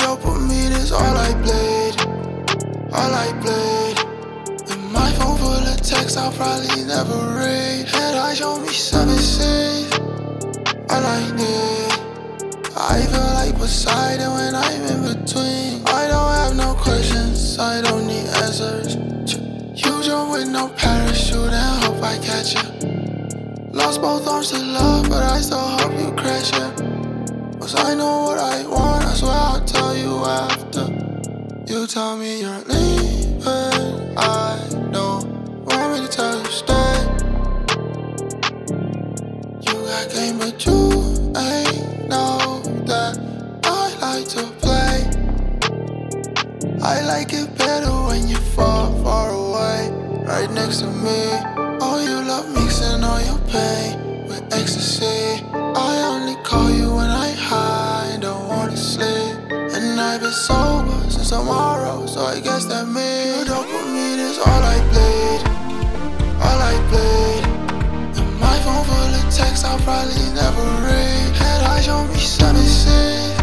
dopamine is all I played, all I played. And my phone full of texts I'll probably never read. Head eye show me 7-6, all I need. I feel like Poseidon when I'm in between. I don't have no questions, I don't need answers. You jump with no parachute and hope I catch you. Lost both arms to love, but I still hope you crash it. Cause I know what I want, I swear I'll tell you after. You tell me you're leaving, I don't want me to tell you stay. You got game but you ain't know that I like to play. I like it better when you fall far away, right next to me. Oh, you love mixing all your pain with ecstasy. I only call you when I high, don't wanna sleep. And I've been sober since tomorrow, so I guess that means your dopamine is all I played, all I played. And my phone full of texts I'll probably never read. Head eye show me 7-6.